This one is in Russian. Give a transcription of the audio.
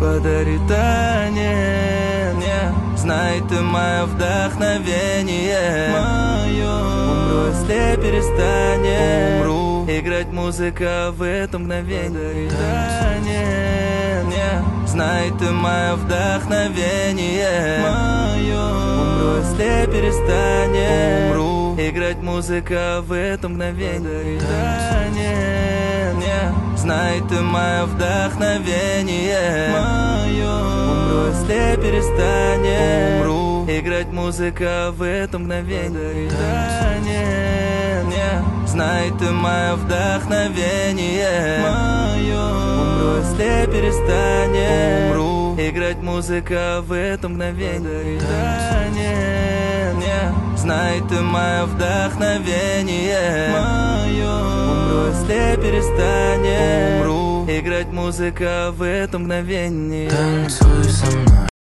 подарит танец. Знай, ты мое вдохновение. Умру, если перестанет играть музыка в это мгновение. Знай, ты мое вдохновение. Умру, если перестанет играть музыка в это мгновение. Знай, ты мое вдохновение. Умру, если перестанет играть музыка в это мгновение. Знай, ты мое вдохновение. Умру, если перестанет играть музыка в это мгновение. Знай, ты мое вдохновение. Умру, если перестанет играть музыка в это мгновение. Танцуй со мной.